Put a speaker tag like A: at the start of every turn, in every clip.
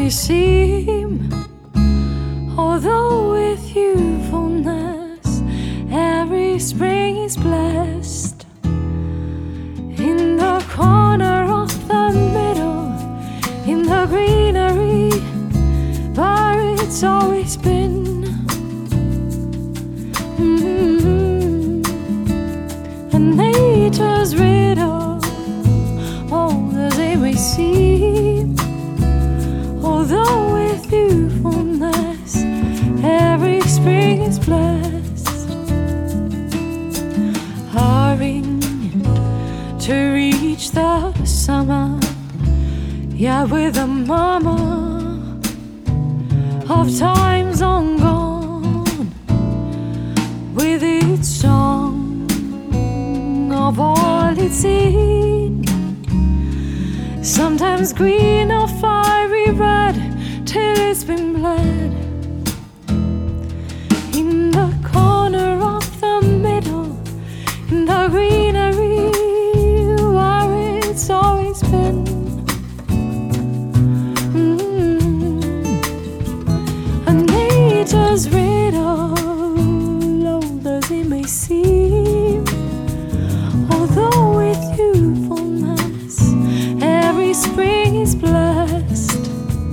A: may seem, although with youthfulness every spring is blessed. In the corner of the middle, in the greenery, where it's always been. And nature's riddle, old as it may seem, although with youthfulness every spring is blessed. Hurrying to reach the summer, yeah, with a mama of times long gone, with its song of all it's seen, sometimes green or fiery red, till it's been bled. In the corner of the middle, in the greenery, where it's always been. And nature's riddle, old as it may seem, although with youthfulness every spring is blessed.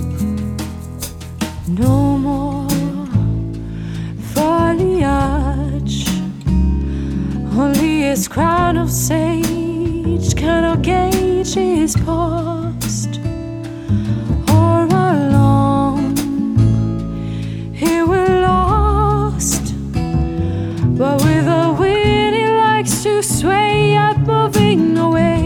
A: No more foliage, only its crown of sage cannot gauge its past, or along it will lost. But with the wind it likes to sway, yet moving away.